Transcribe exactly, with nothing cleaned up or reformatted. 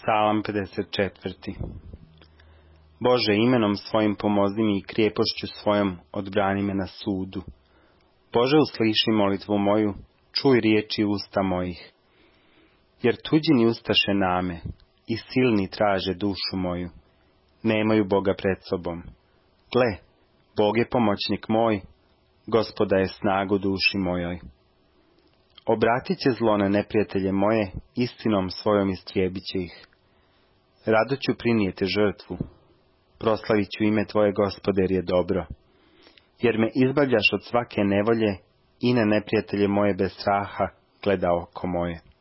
Psalam pedeset četvrti. Bože, imenom svojim pomozi mi i krijepošću svojom odbrani me na sudu. Bože, usliši molitvu moju, čuj riječi usta mojih. Jer tuđini ustaše name i silni traže dušu moju. Nemaju Boga pred sobom. Gle, Bog je pomoćnik moj, Gospoda je snagu duši mojoj. Obratit će zlo na neprijatelje moje, istinom svojom istrijebit će ih. Rado ću prinijeti žrtvu, proslavit ću ime Tvoje, Gospode, jer je dobro. Jer me izbavljaš od svake nevolje i na neprijatelje moje bez straha gleda oko moje.